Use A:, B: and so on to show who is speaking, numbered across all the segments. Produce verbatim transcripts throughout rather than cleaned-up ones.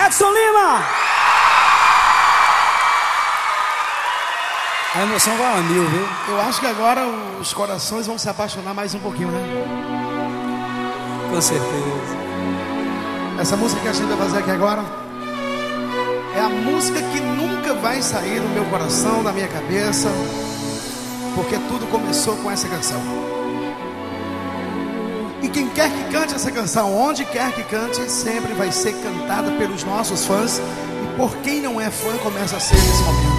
A: Edson Lima! A emoção vai a mil, viu?
B: Eu acho que agora os corações vão se apaixonar mais um pouquinho, né?
A: Com certeza.
B: Essa música que a gente vai fazer aqui agora é a música que nunca vai sair do meu coração, da minha cabeça, porque tudo começou com essa canção. E quem quer que cante essa canção, onde quer que cante, sempre vai ser cantada pelos nossos fãs. E por quem não é fã, começa a ser nesse momento.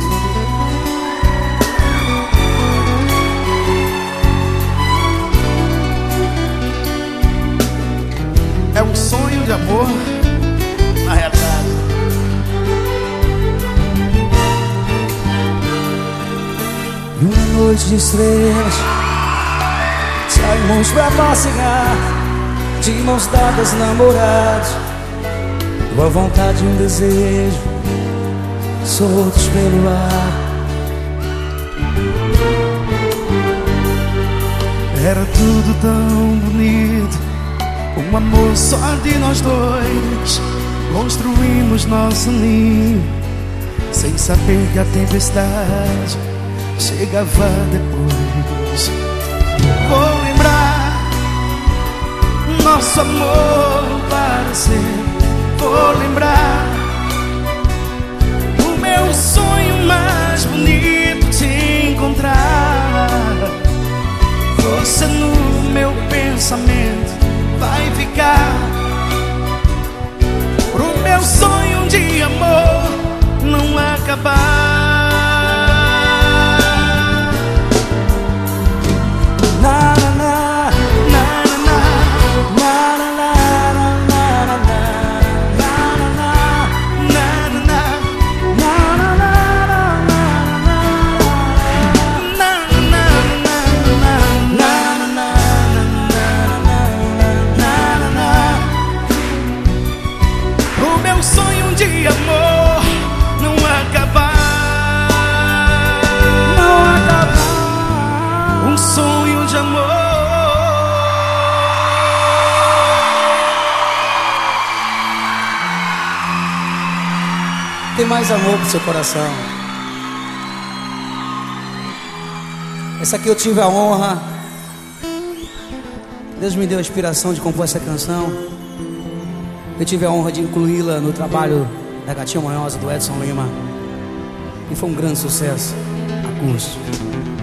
B: É um sonho de amor, na realidade.
A: Uma noite de estrelas, saímos pra passear, de mãos dadas, namorados, com a vontade e um desejo, soltos pelo ar.
B: Era tudo tão bonito, um amor só de nós dois. Construímos nosso ninho, sem saber que a tempestade chegava depois. Vou lembrar nosso amor para sempre. Vou lembrar o meu sonho mais bonito, te encontrar. Você no meu pensamento vai ficar, pro meu sonho de amor não acabar.
A: Na na na, na na na, na na na, na na na, na na
B: sonho de amor não acabar,
A: não acabar.
B: Um sonho de amor.
A: Tem mais amor pro seu coração. Essa aqui eu tive a honra, Deus me deu a inspiração de compor essa canção. Eu tive a honra de incluí-la no trabalho da Gatinha Manhosa, do Edson Lima. E foi um grande sucesso acústico.